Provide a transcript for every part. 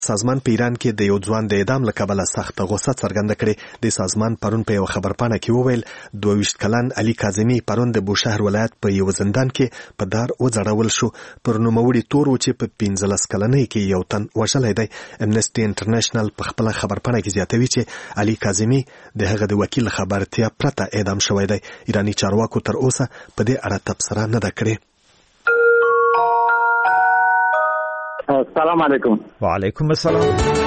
سازمان په ایران کې د یو ځوان د اعدام له کبله سخت غوسه څرګنده کړې. د سازمان پرون په یو خبرپاڼه کې وویل 22 کلن علي کاظمي پرون د بوشهر ولایت په یو زندان کې په دار وځړول شو. پر نوموړي تور و چې په 15 کلنۍ کې یو تن وژلی دی. امنسټي انټرنیشنل په خپله خبرپاڼه کې زیاتوي چې علي کاظمي د هغه د وکیل خبرتیا پرته اعدام شوی دی. ایراني چارواکو تر اوسه په دې اړه تبصره نه ده کړې. السلام علیکم. وعلیکم السلام.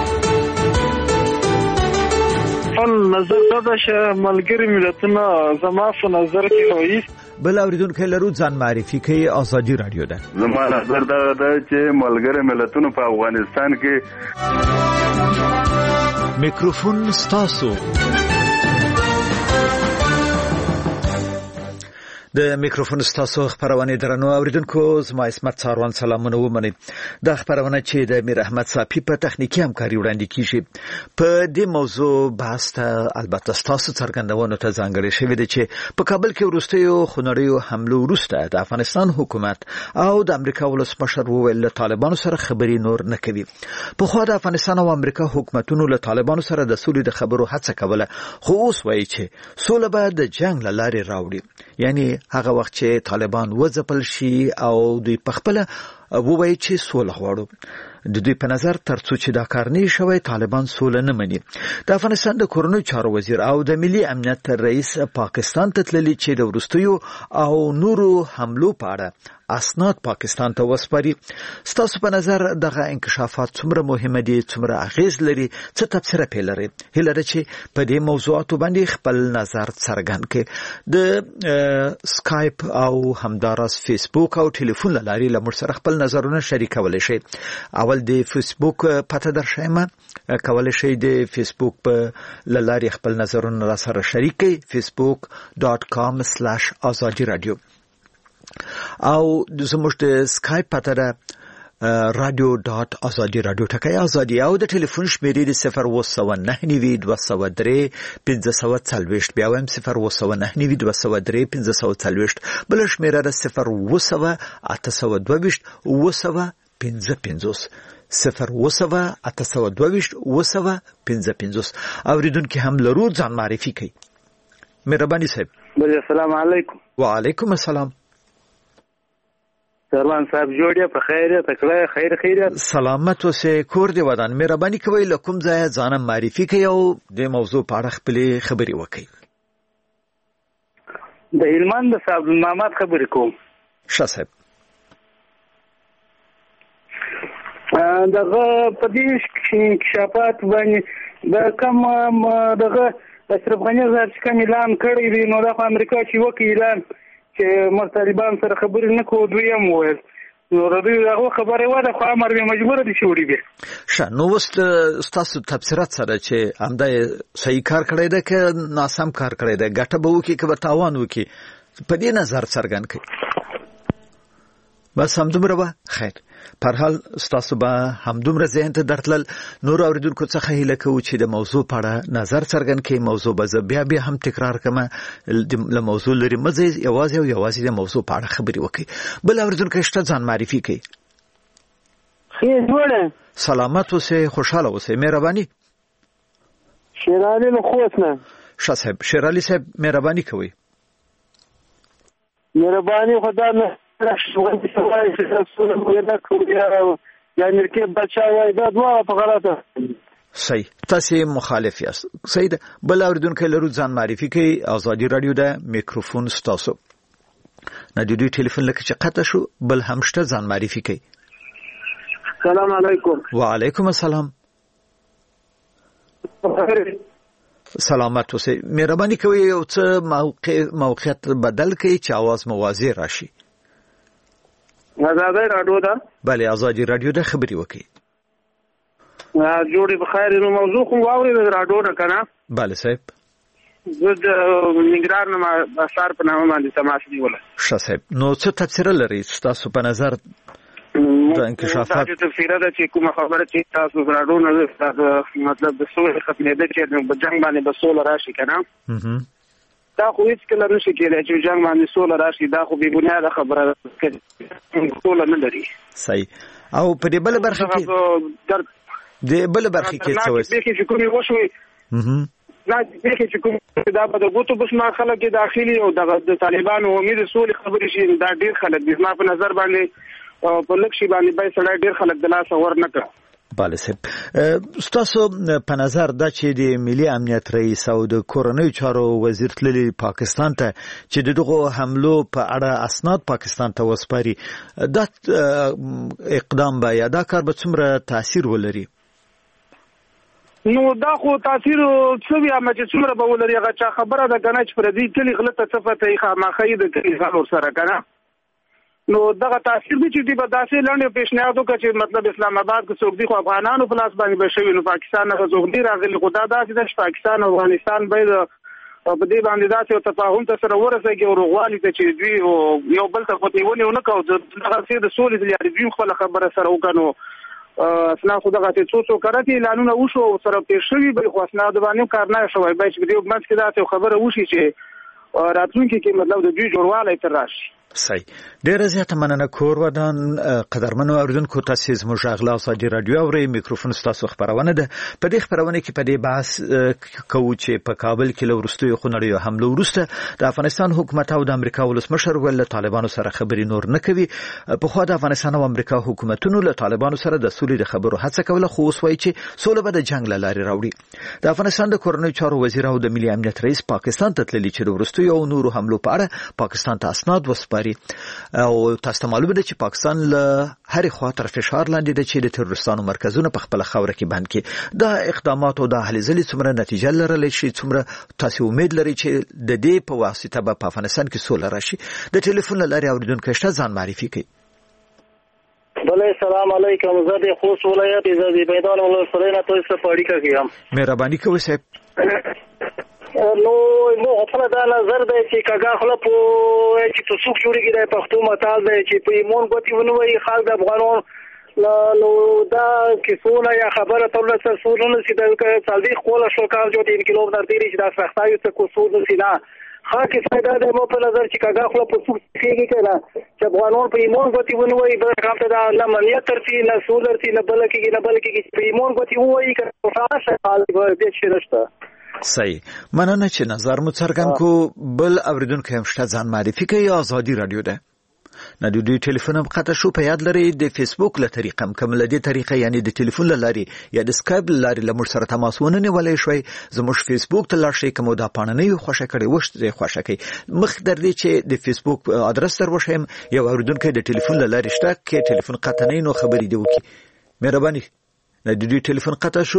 نظر دا چې ملګری ملتونه زما په نظر کې وایي بل اوریدونکو لرو ځان معرفي کوي. ازادي رادیو ده. زما نظر دا چې ملګری ملتونه په افغانستان کې میکروفون ستاسو. د میکروفون ستاسو خبرونه درنو اوریدونکو زما اسمت څاروان سلامونه ومني. د خبرونه چې د میر احمد صافي په تخنیکی همکاري وړاندې کیږي په دې موضوع بحث ته البته ستاسو څرګندونو ته ځانګړی شوی دی چې په کابل کې وروستیو خونړیو حملو وروسته د افغانستان حکومت او د امریکا ولسمشر وویل له طالبانو سره خبري نور نه کوي. په خو د افغانستان او امریکا حکومتونو له طالبانو سره د سولې د خبرو هڅه کوله خو اوس وایي چې سوله به د جنگ لارې راوړي. یعنی هغه وخت چې طالبان وځپل شي او دوی په خپل ووایي چې سوله غواړو. د دوی په نظر ترڅو چې دا کار نه شوی طالبان سوله نه مني. د افغانستان د کورنۍ چارو وزیر او د ملي امنیت رئیس پاکستان ته تللی چې د وروستیو او نورو حملو په اړه اسناد پاکستان ته وسپاري. ستاسو په نظر دغه انکشافات څومره مهمه دي، څومره اغیز لري، څه تفسیر پیلري؟ هیله ده چې په دې موضوعاتو باندې خپل نظر څرګند کړي. د سکایپ او همداراز فیسبوک او ټلیفون لاري لمر سره خپل نظرونه شریکولای شي. اول د فیسبوک پته درشمه کولای شي د فیسبوک په لاري خپل نظرونه را سره شریک کړئ. facebook.com/azadi radio او زموږ د سکایپ پته ده radio.azadi radio ټکای ازادي او د ټلیفون شمیرې د 01992031540 بیا هم 01992031540 بل شمیره د 01822 01822 اوریدونکو هم لرو ځان معرفي کوي. مهرباني صاحب. السلام علیکم. وعلیکم السلام. سروان صاحب جوړه په خیره تکړه خیر سلامت اوسه کور دی ودان. مهرباني کوي لکم ځای ځان معرفي کوي او د موضوع په اړه خپل خبري وکړي. د هلمند صاحب محمد خبرې کوم. ښه صاحب. دغه په دې انکشافات باندې د کوم دغه اشرف غنی صاحب کوم اعلان کړی دی نو د امریکا چې وکړي اعلان چې طالبان سره خبرې نه کوو دوی هم وویل نو دوی هغه خبرې وده خو امر به مجبور دي چې وړي به. ښه نو وست تاسو تفسیرات سره چې همدا صحیح کار کړی دی که ناسم کار کړی دی ګټه به وکړي که به تاوان وکړي په دې نظر څرګند کړئ. بس همدومره به خیر. پر حال ستاسو به همدومره ذهن ته درتلل. نور اوریدونکو څخه هیله کوو چې د موضوع په اړه نظر څرګند کړي. موضوع به بیا هم تکرار کړم له موضوع لري مزه یوازې د موضوع په اړه خبري وکړي. بل اوریدونکو شته ځان معرفي کړي. خیر جوړه. سلامت اوسه خوشاله اوسه. مهرباني. شیرالي له خوښنه. ښه صاحب. شیرالي صاحب مهرباني کوي. مهرباني خدا نه شوغل دي سوای چې رسول الله کوي یعنی کې بچا وای دا دوا په غلطه. صحیح. تاسو مخالف یاست. صحیح ده. بل اوریدونکو لرو ځان معرفي کوي. ازادي رادیو ده. میکروفون ستاسو. نه د دوی ټلیفون لکه چې قطع شو بل هم شته ځان معرفي کوي. السلام علیکم. وعلیکم السلام. سلامت اوسئ. مهرباني کوي یو څه موقعیت بدل کړئ چې आवाज موازی راشي. آزادی رادیو ده. بله آزادی رادیو ده خبري وکړي. جوړي بخیر نو موضوع خو واوري د رادیو نه کنه. بله صاحب. زه د نګران ما اثر په نامه باندې تماس نیول. ښه صاحب. نو څه تفسیر لري تاسو په نظر د انکشافات؟ دا تفسیر ده چې کومه خبره چې تاسو رادیو نه مطلب د سولې ختمېده چې په جنگ باندې به سوله راشي کنه. دا خو هیڅ کله نشي کېدای چې جنگ باندې سوله راشي. دا خو بې بنیاده خبره ده. سوله نه لري. صحیح. او په دې بل برخه کې د بل برخه کې څه وایي چې کومي وشوي دا چې کوم دا په دغه بسما خلک داخلي او د طالبانو امید سولې خبرې شي دا ډیر خلک د ما په نظر باندې په لکشي باندې به سړی ډیر خلک د لاس ور نه کړ. بله صاحب ستاسو په نظر دا چې د ملي امنیت رئیس او د کورنۍ چارو وزیر تللی پاکستان ته چې دغه حملو په اړه اسناد پاکستان ته وسپاري دا اقدام به یا دا کار به څومره تاثیر ولري؟ نو دا خو تاثیر څه وي چې څومره به ولري هغه چا خبره ده کنه چې پر دې کلی غلطه صفته یې خامخې د کلی ځان سره کنه نو دغه تاثیر به چې دی به داسې لاندې پیشنهاد وکړي چې مطلب اسلام آباد کې څوک دی خو افغانانو په لاس باندې به شوی نو پاکستان نه څوک دی راغلی خو دا داسې د پاکستان او افغانستان به په دې باندې داسې تفاهم ته سره ورسېږي او روغوالي ته چې دوی یو بل ته پټیونه نه کوي دغه څه د سولې د لارې دوی خپل خبره سره وکړو اسنا خو دغه څه کارته اعلانونه وشو سره پیښ شوی به خو اسنا د باندې کار نه شوی به چې دې منځ کې داسې خبره وشي چې راتلونکي کې مطلب د دوی جوړوالی تر راشي. صحیح ډیره زیاته مننه کور ودان قدرمنو اوریدونکو تاسو زموږ اغلا ساجي رادیو او میکروفون تاسو خبرونه ده په دې خبرونه کې په دې بحث کوو چې په کابل کې لورستوي خونړیو حمله ورسته د افغانستان حکومت او د امریکا ولسمشر ول طالبانو سره خبري نور نه کوي په خو د افغانستان او امریکا حکومتونو له طالبانو سره د سولې د خبرو هڅه کوله خو اوس وایي چې سوله به د جنگ لاري راوړي. د افغانستان د کورنۍ چارو وزیر او د ملي امنیت رئیس پاکستان ته تللی چې د ورستوي او نورو حملو په اړه پاکستان ته اسناد وسپاري او تاسو ته معلومه ده چې پاکستان له هر خوا تر فشار لاندې ده چې د تروریستانو مرکزونه په خپل خوره کې بند کړي. دا اقدامات او د هلې ځلې څومره نتیجه لرلی شي څومره تاسو امید لري چې د دې په واسطه به په افغانستان کې سوله راشي؟ د ټلیفون لارې اوریدونکو شته ځان معرفي کړئ. بله السلام علیکم زه د خوست ولایت د میدان ولسوالۍ نه تاسو سره په اړیکه کې یم. مهرباني کوئ صاحب. نو خپل دا نظر دی چې کاګه خپل په چې تاسو جوړیږي د پښتو متال دی چې په ایمون غوتی ونوي خلک د افغانانو نو دا کیسونه یا خبره تول سره سورونه چې د صالح خپل شو کار جو د انقلاب در دیری چې دا سختایو څخه کو سود سینا خاصه څنګه د مو په نظر چې کاګه خپل په څوک کېږي کنه چې افغانانو په ایمون غوتی ونوي به کومه دا نه منیت ترتي نه سود ترتي نه بلکې په ایمون غوتی وایي کنه خاصه حال دې شي نشته. صحیح مننه چې نظر مو څرګند کو. بل اوریدونکو هم شته ځان معرفي کوي. آزادي رادیو ده نه د دوی ټلیفون هم قطع شو په یاد لري د فیسبوک له طریقه کوم له دې طریقه یعنی د ټلیفون لارې یا د سکایپ لارې له موږ سره تماس ونني ولې شوي زموږ فیسبوک ته لاړ شئ کوم دا پاڼه نه خوښه کړي وښته خوښه کوي مخ در دې چې د فیسبوک ادرس تر وښیم یو اوریدونکو د ټلیفون لارې شته کې ټلیفون قطع نه نو خبرې دی وکي. مهرباني د دې ټلیفون قطع شو.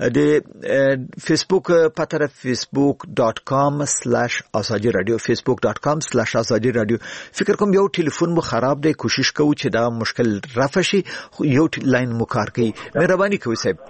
د فیسبوک پته facebook.com/azadi radio facebook.com/azadi radio فکر کوم یو ټلیفون مو خراب دی کوشش کوو چې دا مشکل رفع شي یو لاین مو کار کوي. مهرباني کوئ صاحب.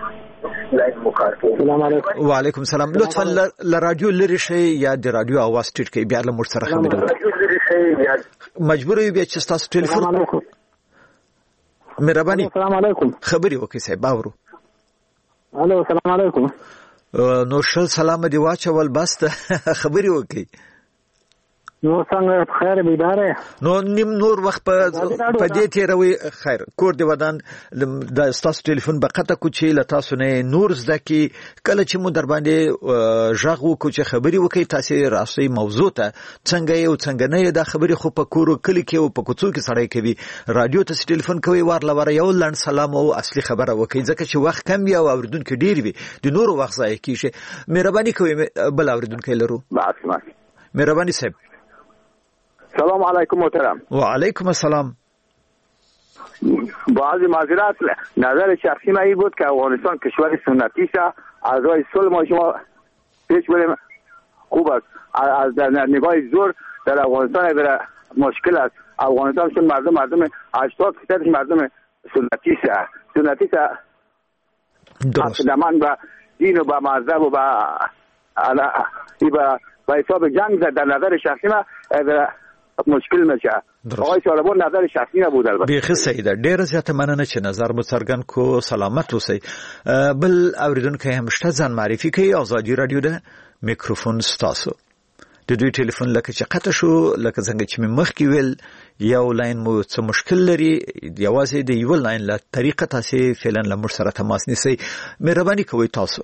السلام علیکم. وعلیکم السلام. لطفا ل رادیو لری شي یا د رادیو आवाज ټیټ کړئ بیا له موږ سره خبرې مجبور یو بیا چې تاسو ټلیفون مهرباني. السلام علیکم. خبري وکي صاحب باورو. الو السلام علیکم. نو شل سلام دی واچول بس خبري وکي. نو څنګه خیر بیداره نو نیم نور وخت په دې تیروي خیر کور دی ودان د تاسو ټلیفون بقته کو چې ل تاسو نه نور زدکی کله چې مو در باندې ژغو کو چې خبري وکي تاسو راسي موضوع ته څنګه یو څنګه نه دا خبري خو په کورو کلی کې او په کوڅو کې سړی کوي رادیو ته ټلیفون کوي ورلوره یو لړ سلام او اصلي خبره وکي ځکه چې وخت کم وي او اوریدونکو ډیر وي د نور وخت ځای کیږي. مهرباني کوي بل اوریدونکو لرو. مهرباني صاحب. سلام علیکم محترم. وعلیکم السلام. بعضی معذرت نظر شخصی من این بود که افغانستان کشور سنتی است از راه صلح ما شما پیش بریم خوب است از در نگاه زور در افغانستان بر مشکل است. افغانستان چون مردم 80% مردم سنتی است عقیده‌مند و دین و با مذهب و با حساب جنگ در نظر شخصی من مشکل نشه. آقای طالبان نظر شخصی نبود البته. بیخي صحیح ده. ډیر زیاته مننه چې نظر مو څرګند کو. سلامت اوسئ. بل اوریدونکو هم شته ځان معرفي کوي. آزادي رادیو ده میکروفون ستاسو. د دوی ټلیفون لکه چې قطع شو لکه څنګه چې مخکې ویل یو لاین مو څه مشکل لري یوازې د یو لاین له طریقه تاسو فعلا له موږ سره تماس نیسئ مهرباني کوئ تاسو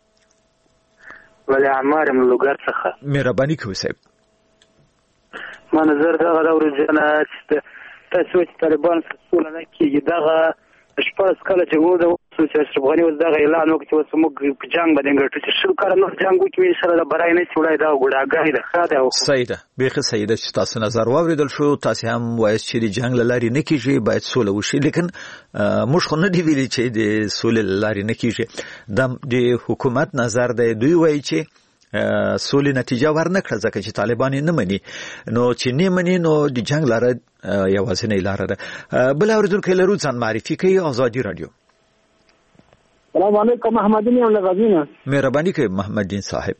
ولی عمار ملوګر څخه مهرباني کوئ صاحب ما نظر دغه د ورځنه تاسو چې طالبان سره نه کیږي دغه شپږ کله چې وو د چې اشرف غنی ول دغه اعلان وکړ چې موږ په جنگ باندې ګټو چې شو کار نو جنگ وکړي سره د برای نه چولای دا ګډاګای ده خاده او سیده بیخه سیده چې تاسو نظر واوریدل شو تاسو هم وایي چې د جنگ لاري نه کیږي باید سوله وشي لیکن موږ خو نه دی ویلي چې د سوله لاري نه کیږي د حکومت نظر دی دوی وایي چې سولې نتیجه ورنکړه ځکه چې طالبان نه مني نو چې نه مني نو د جنگ لاره یوازینۍ لاره ده بل اوریدونکو لرو ځان معرفي کوي آزادي رادیو السلام علیکم محمد دین یم لغزینا مهرباني کوي محمد دین صاحب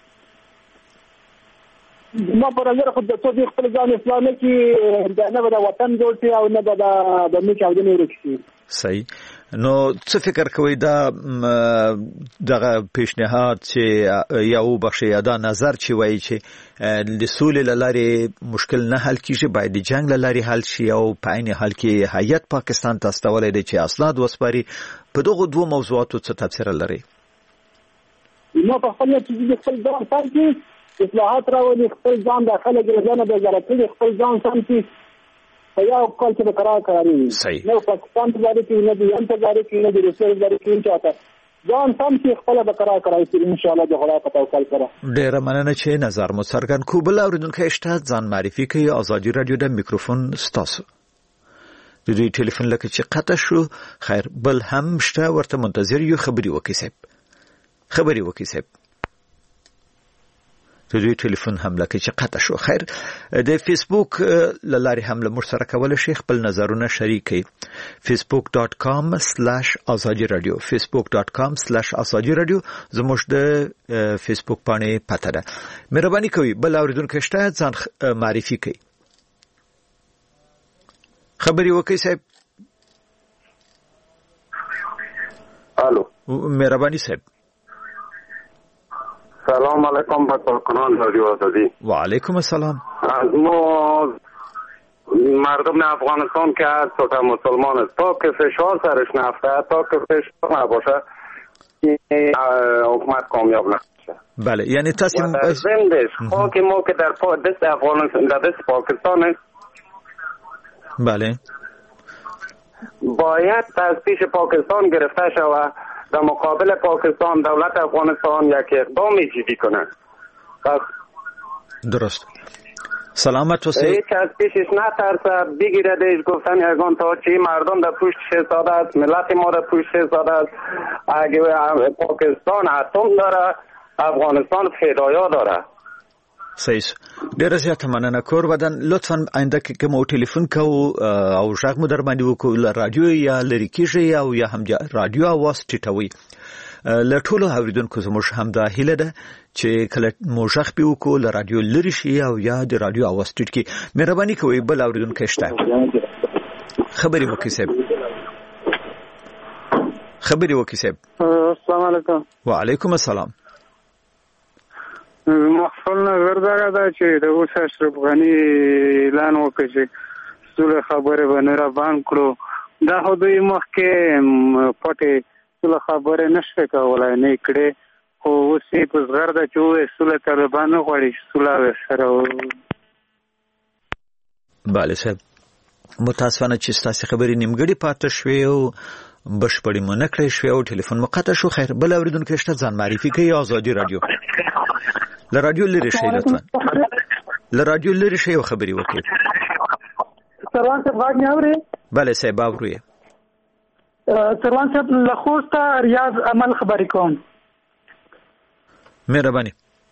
ما پر نظر خود د څو خپل ځان اسلامي کې نه به د وطن جوړ شي او نه به د ملک او د نورو کې صحیح نو څه فکر کوي دا دغه پیشنهاد چې یو بخشي دا نظر چې وایي چې د سولې لارې مشکل نه حل کیږي باید د جنگ لارې حل شي او په عین حال کې هیئت پاکستان ته استولې دي چې اسناد وسپاري په دغه دوه موضوعاتو څه تفسیر لري نو په خپل چې د خپل ځان سم کې اصلاحات راولي خپل ځان داخله ګرځنه به ضرورت خپل ځان سم کې یا کول چې قرار کوي نو پاکستان ته ځای کې نه دی ان ته ځای کې نه دی رسول ځای کې چاته ځان سم چې خپل به قرار کوي ان شاء الله د خدای په توکل سره ډیر مننه چې نظر مو څرګند کو بل اوریدونکو اشتاد ځان معرفي کوي آزادي رادیو د میکروفون ستاسو د دې ټلیفون لکه چې قطع شو خیر بل هم شته ورته منتظر یو خبري وکي صاحب د دوی ټلیفون هم لکه چې قطع شو خیر د فیسبوک لارې هم له موږ سره کولای شي خپل نظرونه شریکي facebook.com/azadi radio facebook.com/azadi radio زموږ د فیسبوک باندې پته ده مهرباني کوي بل اوریدونکو شته ځان معرفي کوي خبري وکي صاحب الو مهرباني صاحب سلام علیکم با کارکنان رادیو آزادی و علیکم السلام از ما مردم افغانستان که از تا مسلمان است تا که فشار سرش نفته تا که فشار نباشه حکومت کامیاب نشه بله یعنی تصمیم زندش خاک ما که در دست افغانستان در دست پاکستان است بله باید از پیش پاکستان گرفته شود در مقابل پاکستان دولت افغانستان یک اقدام جدی کنه درست سلامت وسی هیچ از پیشش نترسه بگیره دیش گفتن یگان تا چی مردم در پشت شهزاده است ملت ما در پشت شهزاده است اگه پاکستان اتم داره افغانستان فدایا داره صحیح ډیر زیات مننه کور ودان لطفا آینده کې مو ټلیفون کو او ژغ مو در باندې وکول رادیو یا لری کیږي او یا هم رادیو اواز ټټوي له ټولو اوریدونکو زموږ هم دا هیله ده چې کله مو ژغ په وکول رادیو لری شي او یا د رادیو اواز ټټ کی مهرباني کوئ بل اوریدونکو شته خبري وکي صاحب السلام علیکم وعلیکم السلام مخفل نظر دغه دا چې د اوس اشرف غنی اعلان وکړي چې سوله خبره باندې را باندې کړو دا خو دوی مخکې پټه سوله خبره نشته کولای نه کړي خو اوس یې په زغرده چې سوله طالبان غواړي سوله سره bale صاحب متاسفانه چې تاسو خبرې نیمګړې پاتې شوې او بشپړې مونږ کړې شوې او ټلیفون مقطع شو خیر بل اوریدونکو شته ځان معرفي کوي آزادي رادیو ل رادیو لري شي لطفا ل رادیو لري شي خبري وکړي سروان صاحب غاړه نه اوري bale صاحب اوري سروان صاحب له خوسته ریاض عمل خبرې کوم مهرباني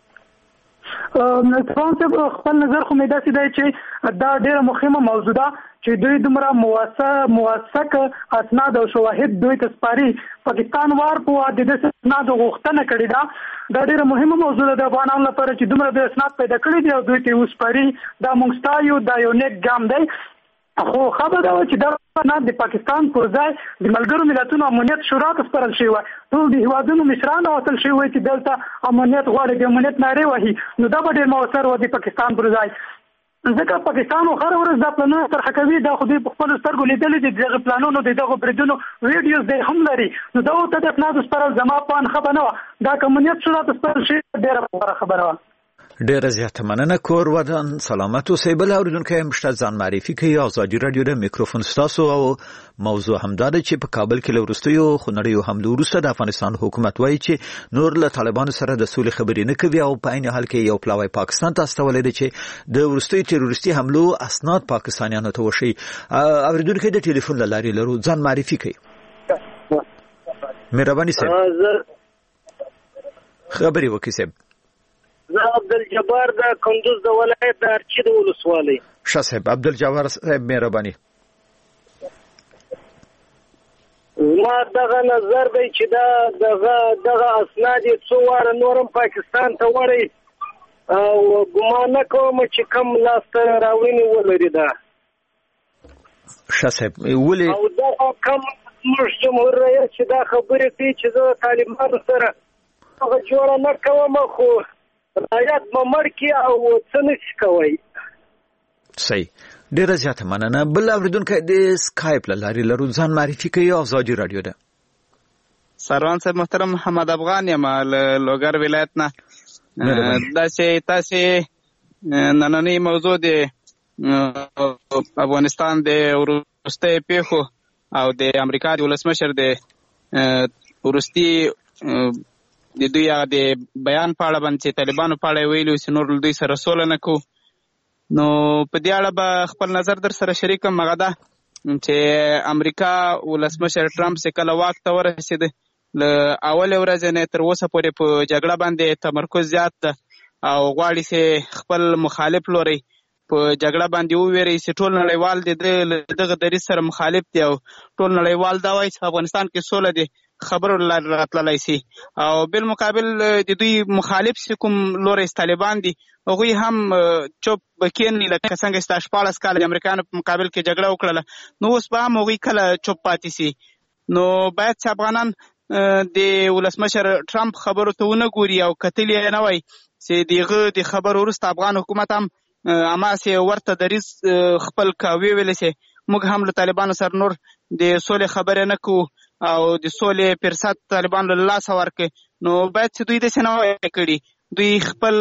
سروان صاحب خپل نظر خو مې داسې دی چې دا ډېره مهمه موضوع ده چې دوی دومره موثق اسناد او شواهد دوی ته سپاري پاکستان وار په د اسناد غوښتنه کړې ده دا ډېره مهمه موضوع ده د افغانانو لپاره چې دومره د اسناد پیدا کړی دی او دوی ته وسپاري دا موږ ستایو دا یو نیک ګام دی خو خبره ده چې دا نه د پاکستان پر ځای د ملګرو ملتونو امنیت شورا ته سپارل شوی و. ټول د هیوادونو مشران راوستل شوي وو چې دلته امنیت غواړي، د امنیت نارې وهي، نو دا به ډېر مؤثر و د پاکستان پر ځای. ځکه پاکستان هر ورځ دا پلانونه طرح کوي، دا خو دوی په خپلو سترګو لیدلي دي، دغه پلانونو د دغو بریدونو ویډیوز دی هم لري. نو دا ورته د اسنادو سپارل زما په اند ښه به نه وه. دا که امنیت شورا ته سپارل شوي ډېره غوره خبره وه. ډیره زیاته مننه. کور ودان سلامت اوسئ. بل اوریدونکي مشته ځان معرفي کوي. ازادي رادیو د میکروفون ستاسو او موضوع همدا ده چې په کابل کې له وروستیو خونړیو حملو وروسته د افغانستان حکومت وایي چې نور له طالبانو سره د سولې خبرې نه کوي او په عین حال کې یو پلاوی پاکستان ته استولی دی چې د وروستیو تروریستي حملو اسناد پاکستانیانو ته وښیي. اوریدونکي د ټلیفون له لارې لرو، ځان معرفي کوي. مهرباني صاحب خبرې وکړئ. صاحب زه عبدالجبار د کندوز د ولایت د ارچي د ولسوالۍ. ښه صاحب عبدالجبار صاحب مهرباني. ما دغه نظر دی چې دغه اسناد یې څو واره نورم پاکستان ته وړی او ګمان نه کوم چې کم لاسته راوړنې ولري. دا ښه صاحب ولې او دغه کم زموږ جمهور رئیس چې دا خبرې کوي چې زه طالبانو سره هغه جوړه نه کوم، خو رایت ممر کی او څه نشي کوي. صحیح. ډیره زیاته مننه. بل اوریدونکي د سکایپ له لارې لرو، ځان معرفي کوي. ازادي رادیو ده. سروان صاحب محترم محمد افغان یم له لوګر ولایت نه. تاسې نننۍ موضوع د افغانستان د وروستۍ پیښو او د امریکا د ولسمشر د وروستي د دوی هغه د بیان په اړه باندې چې طالبانو په اړه ویلي چې نور دوی سره سوله نه کوو، نو په دې اړه به خپل نظر در سره شریکم. هغه ده چې امریکا ولسمشر ټرمپ چې کله واک ته ورسېد له اولې ورځې نه تر اوسه پورې په جګړه باندې تمرکز زیات ده او غواړي چې خپل مخالف لوري په جګړه باندې وویري چې ټول نړیوال د دغه دریځ سره مخالف دي او ټول نړیوال دا وایي چې افغانستان کې سوله دي خبرو راتللی سي. او بالمقابل د دوی مخالف چې کوم لوري طالبان دي هغوی هم چوپ بکینی لکه څنګه چې 14 کال د امریکایانو په مقابل کې جګړه وکړله، نو اوس به هم هغوی کله چوپ پاتې سي. نو باید چې افغانان د ولسمشر ټرمپ خبرو ته ونه ګوري او کتل یې نه وای چې دغه د خبرو وروسته افغان حکومت هم اماسې ورته دریځ خپل کاوی ویل سي موږ هم له طالبانو سره نور د سولې خبرې نه کوو او د سولې فرصت طالبان له لاسه ورکړي. نو باید چې دوی داسې نه وای کړي، دوی خپل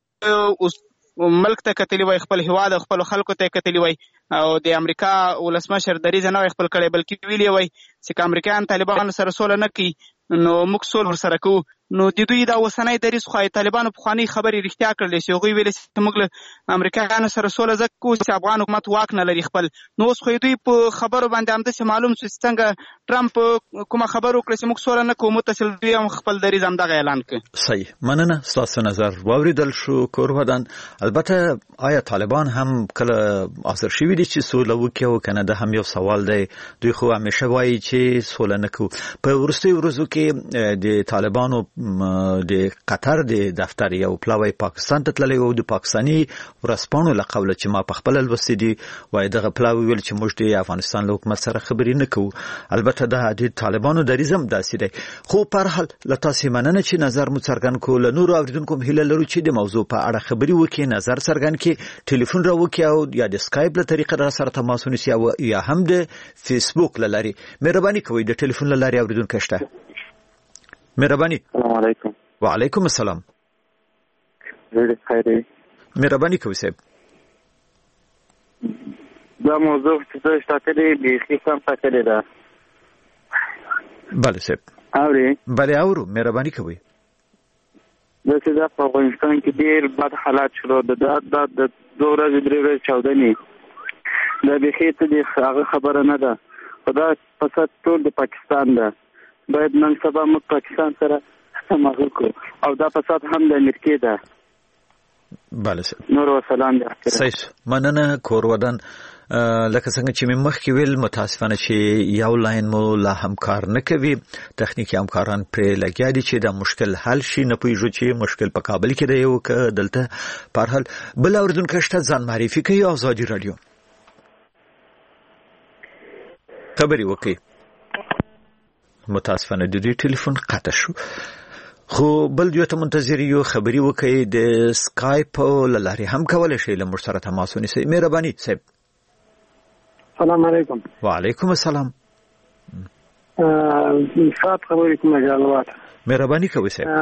ملک ته کتلی وای، خپل هیواد او خپل خلکو ته کتلی وای او د امریکا ولسمشر دریځ نه وای خپل کړی، بلکې ویلي وای چې که امریکایان طالبانو سره سوله نه کوي نو موږ سوله ورسره کوو. نو د دوی دا اوسنی دریځ خو طالبانو پخوانۍ خبرې رښتیا کړلی چې هغوی ویلې چې موږ له امریکایانو سره سوله ځکه کوو چې افغان حکومت واک نه لري خپل. نو اوس خو دوی په خبرو باندې همداسې معلوم شو چې څنګه ټرمپ کومه خبره وکړه چې موږ سوله نه کوو، متصل دوی هم خپل دریځ همدغه اعلان کړ. صحیح. مننه. ستاسو نظر واوریدل شو. کور ودان. البته آیا طالبان هم کله حاضر شوي دي چې سوله وکړي او کنه؟ ده هم یو سوال دی. دوی خو همیشه وایي چې سوله نه کوو. په وروستیو ورځو کې د طالبانو د قطر د دفتر یو پلاوی پاکستان ته تللی او د پاکستاني ورځپاڼو له قوله چې ما په خپله لوستي دي وایي دغه پلاوی ویل چې موږ د افغانستان له حکومت سره خبرې نه کوو. البته د طالبانو دریځ هم داسې دی. خو په هر حال له تاسې مننه چې نظر مو څرګند کړو. له نورو اورېدونکو هم هیله لرو چې د موضوع په اړه خبرې وکړي، نظر څرګند کړي، ټلیفون راوکړي او یا د سکایپ له طریقې را سره تماس ونیسي او یا هم د فیسبوک له لارې. مهرباني کوئ د ټلیفون له لارې اورېدونکی شته. مهرباني. السلام علیکم. وعلیکم السلام. مهرباني کوئ صاحب. دا موضوع چې تاسو ټاکلې بیخي سم ټاکلې ده. بله صاحب. اوري؟ بله اورو. مهرباني کوئ. داسې ده په افغانستان کې ډېر بد حالات شروع ده. دا 2 ورځې 3 ورځې چاودنې دا بیخي ته د هغه خبره نه ده، خو دا فساد ټول د پاکستان ده. باید نن سبا موږ پاکستان سره تماغل کو او دا فساد هم د امریکای ده. بله صاحب. نور وسلام دې. صحیح. مننه. کور ودان. لکه څنګه چې مې مخکې ویل متاسفانه چې یو لاین مو لا هم کار نه کوي، تخنیکي همکاران پرې لګیا دي چې دا مشکل حل شي. نه پوهېږو چې مشکل په کابل کې دی او که دلته. په هر حال بل اورېدونکی شته، ځان معرفي کوي. ازادي رادیو. خبري وکي متاسفانه د دې ټلیفون قطع شو خو بل یو ته منتظر یو خبري وکي د سکایپ لاري هم کولای شي له موږ سره تماس ونیسي مهرباني صاحب السلام علیکم وعلیکم السلام صاحب خبرې کومه جواب مهرباني کوي صاحب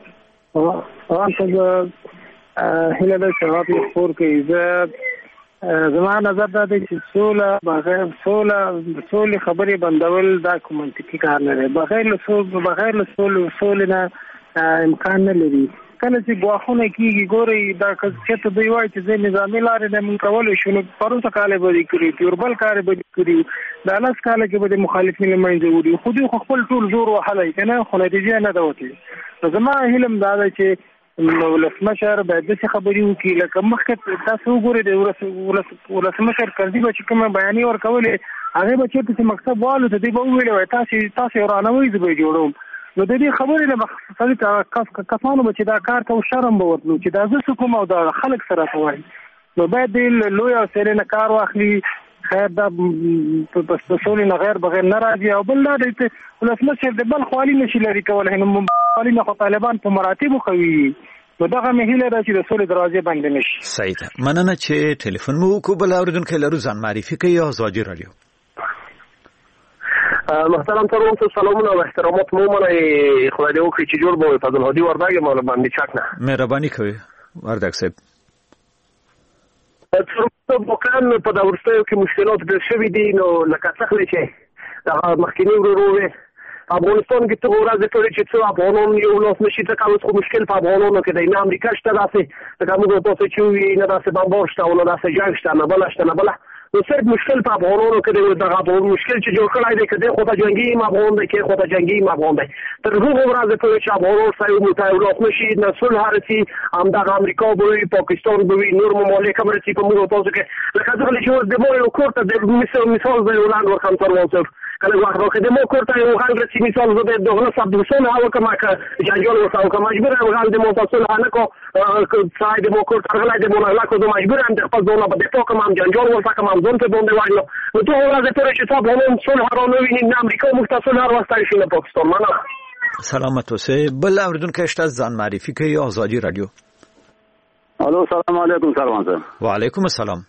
هله د جواب خور کې زما نظر دا دی چې سوله بغیر سوله خبرې بندول دا کوم منطقي کار نه دی بغیر له سوله نه امکان نه لري کله چې غواخونه کیږي ګوري دا چې ته دی وای چې نظامی لارې نه من کول شو نو پروسه کاله به کړی توربل کار به کړی دا لاس کاله کې به مخالفین لمنځه وړي خو دوی خپل ټول زور وحلای کنه خو نتیجه نه دوتي زما علم دا دی چې ولسمشر باید د خبري وکي لکه مخکې تاسو وګورئ د ولسمشر کړي چې کوم بیان ورکول هغه به چې مکتب والو ته دی به ویل تاسو رانوي زه به جوړوم نو د دې خبرې نه مخصوصي کسانو به چې دا کار ته شرم به ورتلو چې دا زه کوم او دا خلک سره کوي نو باید د لوی او سره کار واخلي خیر دا په سولې نه غیر بغیر ناراضي او بل دا د ولسمشر د بل خالي نشي لري کولای نو خالي نه طالبان په مراتب خوي نو دغه مهله را چې د سولې دروازې بند نشي صحیح ده مننه چې ټلیفون مو کو بل اوریدونکو لرو ځان معرفي کوي ازادي رادیو محترم ترون سلامونه و احترامات مومنای خدای دې وکړي چې جوړ به فضل هادي وردګ مال باندې چاک نه مهرباني کوي وردګ صاحب تر بوکان په دا ورستیو کې مشکلات ډېر شوي دي نو لکه څنګه چې دا مخکینی ورو افغانستان کې ته ورځ ټولې چې څو افغانان یو لاس نشي ځکه اوس خو مشکل په افغانانو کې دی نه امریکا شته داسې دا موږ تاسو چې وی نه داسې بمبار شته او نه داسې جنگ شته نه بل شته نه بل نو صرف مشکل په افغانانو کې دی دغه مشکل چې جوړ کړای دی کله خو ته جنگي افغان دی کې خو ته جنگي افغان دی تر هغه ورځ ټولې چې افغانان سره متحد لاس نشي نه صلح هرسي هم د امریکا بوي پاکستان بوي نور ممالک هم رسي په موږ تاسو کې لکه څنګه چې د مو یو کوټه د مثال د وړاندې ورکم تر وځو کله واخلو کې د مو کوټه یو غان رسي مثال زده دغه صاحب وسونه هوا کما که جنجال وساو کما مجبور غان د مو تاسو نه کو صاحب د مو کوټه غلا د مو نه کو د مجبور هم د خپل ځونه په دې کما جنجال وسا کما ځون ته باندې وایو نو ته ورځ ته چې تاسو هم صلح راوړئ نه امریکا مختصر راوستای شي نه پاکستان مننه سلامت اوسه بل اوریدونکو اشتاز ځان معرفي کوي ازادي رادیو الو السلام علیکم سلام وعلیکم السلام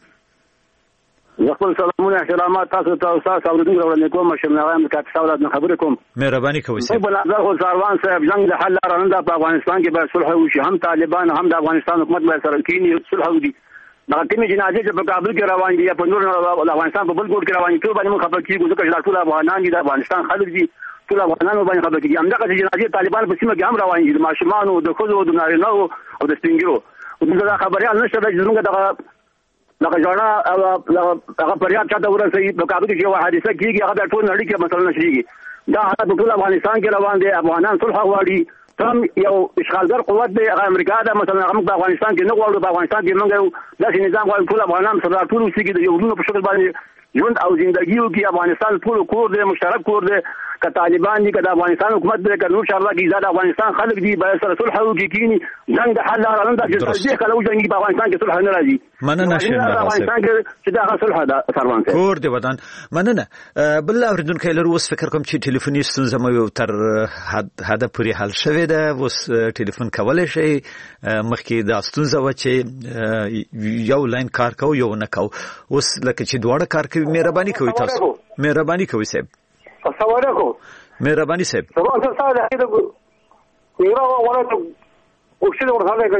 خپل سلامونه احترامات تاسو ته تاسو اوریدونکو وړاندې کوم چې نغام د کاټساولات نه خبرې کوم مهرباني کوئ سي بل ځل خو سروان صاحب جنگ د حل لرنده په افغانستان کې به صلح وشي هم طالبان هم د افغانستان حکومت به سره کینی صلح ودی دا کومې جنازې چې په کابل کې روان دي په نور د افغانستان په بل ګوټ کې روان دي ټول باندې مخ خبر کیږي ځکه چې ټول افغانان دي د افغانستان خلک دي ټول افغانان باندې خبر کیږي همدغه جنازې طالبان په سیمه کې هم روان دي د ماشومان او د خزو او د نارینه او د سپینګرو دا خبره نشته چې زموږ دغه لکه ځانا هغه پریاد چاته ورسېږي په کابل کې یو حادثه کیږي هغه ټول نړۍ کې مثلا نشيږي دا حالت ټول افغانستان کې روان دي افغانان صلح غواړي تم یو اشغالګر قوت دی هغه امریکا دا مثلا هغه په افغانستان کې نه غواړي په افغانستان کې موږ داسې نظام غواړو ټول افغانان سره ټول سیګي د یو ډول په شکل باندې ژوند او ژوندۍ کې افغانستان ټول کور دی مشترک کور دی که طالبان دي که د افغانستان حکومت دی که نور شرطه کې زاد افغانستان خلک دي باید سره صلح وکړي کینی جنگ د حل لاره نه چې ترجیح کله وځي په افغانستان کې صلح نه راځي مننه شین افغانستان کې چې دا صلح ده سروان کور دی ودان مننه بل اوریدونکو لرو اوس فکر کوم چې ټلیفوني ستونزه مو تر حد پورې حل شوه ده اوس ټلیفون کولای شي مخکې د ستونزه و چې یو لاین کار کو یو نه کو اوس لکه چې دواړه کار کوي مهرباني کوي تاسو مهرباني کوي صاحب السلام علیکم مهرباني صاحب سلام صاحب میرا ورته اوښته ورته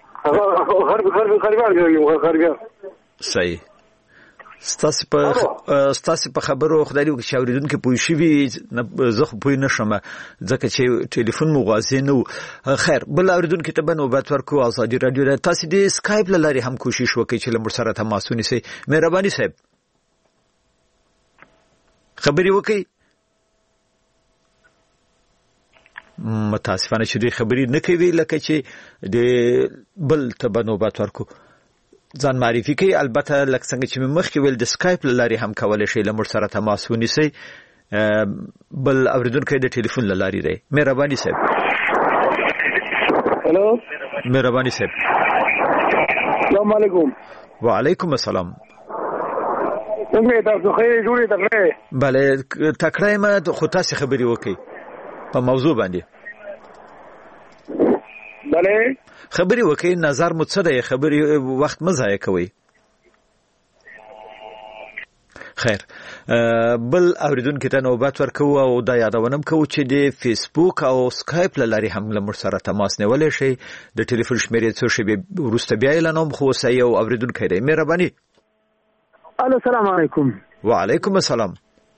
غړي غړي صحیح ستاسو په خبرو خدای دې وکړي اوریدونکو پوه شي زه خو پوه نشم ځکه چې ټلیفون مو غازي نه خیر بل اوریدونکو ته به نوبت ورکو ازادي رادیو د تاسو د اسکایپ لاري هم کوشش وکړئ چې لمر سره تماس ونیسئ مهرباني صاحب خبري وکړئ متاسفانه چې دوی خبري نه کوي لکه چې د بل ته به نوبت ورکو ځان معرفي کوي البته لکه څنګه چې مخکې ویل د سکایپ لاري هم کولای شي لمر سره تماس ونیسئ بل اوریدونکو د ټلیفون لاري دی مهرباني صاحب هلو مهرباني صاحب السلام علیکم وعلیکم السلام څنګه تاسو خیر جوړې تکړه؟ بله تکړه ما خو تاسو خبرې وکړئ په موضوع باندې. بله خبرې وکړئ، نظر مو څه دی؟ خبرې وخت مه ضایع کوئ. خیر بل اوریدونکو ته نوبت ورکوو او دا یادونم کوو چې د فیسبوک او سکایپ له لارې هم له موږ سره تماس نیولی شئ. د ټلیفون شمیرې څو شېبې وروسته بیا اعلانوم، خو اوس یو اوریدونکی دی. مهرباني. السلام علیکم. وعلیکم السلام.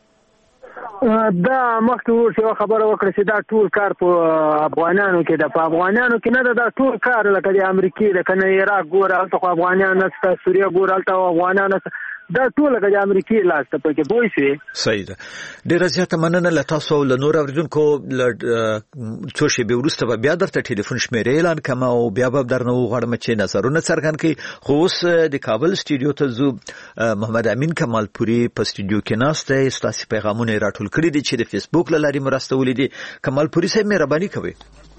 دا مخکې یو خبره وکړه چې دا ټول کار په افغانانو کې ده. په افغانانو کې نه ده، دا ټول کار لکه د امریکې ده، که نه عراق ګوره هلته خو افغانان نشته، سوریه ګوره هلته افغانان نشته، دا ټول لکه د امریکې لاس ته پکې پوه شوې. صحیح ده. ډېره زیاته مننه له تاسو او له نور اورېدونکو. څو شېبې وروسته به بیا درته ټلیفون شمېرې اعلان کړم او بیا به درنه وغواړم چې نظرونه څرګند کړئ. خو اوس د کابل سټوډیو ته ځو. محمد امین کمالپوري په سټوډیو کې ناست دی. ستاسې پیغامونه یې راټول کړي دي چې د فیسبوک له لارې مو راستولي دي. کمالپوري صاحب مهرباني کوئ.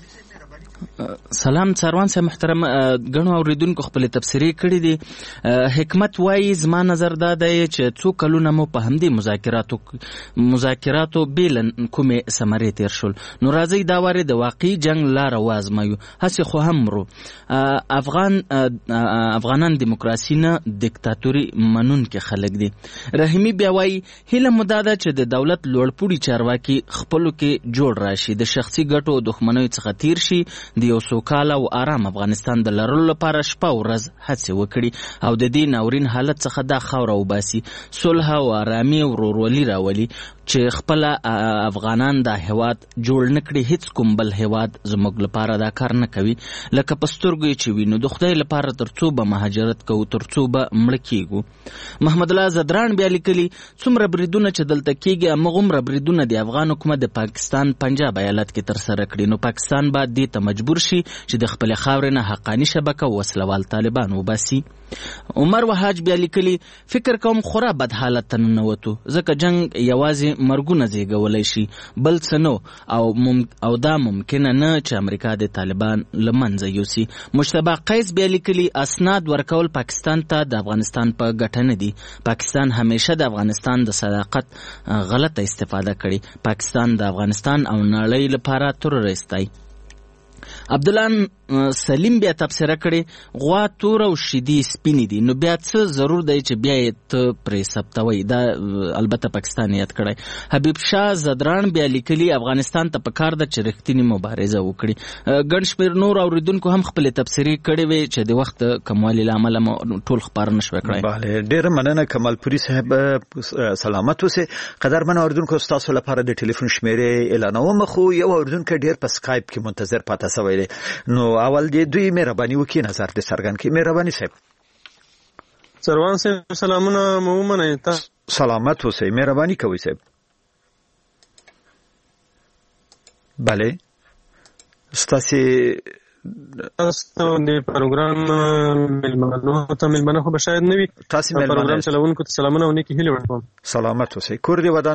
سلام څاروان صاحب محترم. غنو اوریدونکو خپل تفسیری کړی دي. حکمت وایي زما نظر دا دی چې څو کلونه مو په همدې مذاکراتو بیل کومې سمرې تیر شول، نو راځي دا واره د واقعي جنگ لار وازمایو. هڅه خو هم مرو. افغانان دیموکراسي نه دیکتاتوري منون کې خلک دي. رحیمی بیا وایي هله مداده چې د دولت لوړپوړي چارواکي خپلو کې جوړ راشي، د شخصي ګټو او دښمنیو څخه تیر شي، د یو سوکاله او آرام افغانستان د لرلو لپاره شپه او ورځ هڅې وکړي او د دې ناورین حالت څخه دا خاوره وباسي، صلح او آرامي او ورورولي راولي چې خپل افغانان دا هیواد جوړ نکړي. هیڅ کوم بل هیواد زموږ لپاره دا کار نه کوي. لکه پسترګو چې وینو د خدای لپاره ترڅو به مهاجرت کوو، ترڅو به مړ کیږو. محمد الله زدران بیا لیکلي څومره بریدونه چې دلته کیږي همغومره بریدونه د افغان حکومت د پاکستان پنجاب ایالت کې ترسره کړي، نو پاکستان به دې ته مجبور شي چې د خپل خاورې نه حقانی شبکه وسلوال طالبان وباسي. عمر وحاج بیا لیکلي فکر کوم خورا بد حالت ته ننوتو، ځکه جنگ یوازې مرګونه زیږولی شي، بل څه نو او دا ممکنه نه چې امریکا د طالبان له منځه یوسي. مجتبی قیس بیا لیکلي اسناد ورکول پاکستان ته د افغانستان په ګټه نه دي. پاکستان همیشه د افغانستان د صداقت غلطه استفاده کړي. پاکستان د افغانستان او نړۍ لپاره تروریست دی. عبدالله سلیم بیا تبصره کړي غوا تور او شیدې سپینې دي، نو بیا څه ضرور دی چې بیا یې ته پرې ثبتوي. دا البته پاکستان یاد کړی. حبیب شاه زدران بیا لیکلي افغانستان ته پکار ده چې رښتینې مبارزه وکړي. ګڼ شمېر نور اوریدونکو هم خپلې تبصرې کړې وې چې د وخت کموالي له امله ټول خپاره نه شوی کړی. بله ډېره مننه کمالپوري صاحب، سلامت اوسئ. قدرمن اوریدونکو ستاسو لپاره د ټلیفون شمېرې اعلانوم، خو یو اوریدونکی ډېر په سکایپ کې منتظر پاتې شوی دی. نو اول دې دوی مهرباني وکړي نظر دې څرګند کړي. مهرباني صاحب. سروان صاحب سلامونه مو ومنئ. سلامت اوسئ. مهرباني کوئ صاحب. بله ستاسې د پروګرام مېلمانه خو به شاید نه وي، تاسې مېلمانه پروګرام چلوونکو ته سلامونه او نیکې هیلې ورکوم. سلامت اوسئ. کور دې ودان.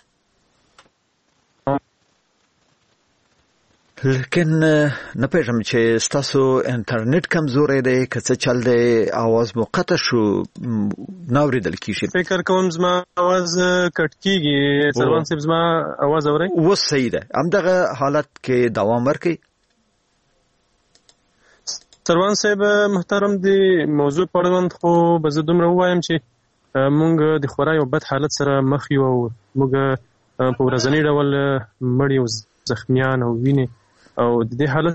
لیکن نه پېژنم چې ستاسو انټرنیټ کمزوری دی که څه چل دی، اواز مو قطع شو، نه اورېدل کېږي. فکر کوم زما اواز کټ کېږي. سروان صاحب زما اواز اورئ؟ اوس صحیح ده. همدغه حالت کې دوام ورکړئ. سروان صاحب محترم، د موضوع په اړوند خو به زه دومره ووایم چې موږ د خورا یو بد حالت سره مخ یو او موږ په ورځني ډول مړي او زخمیان او وینې او د دې حالت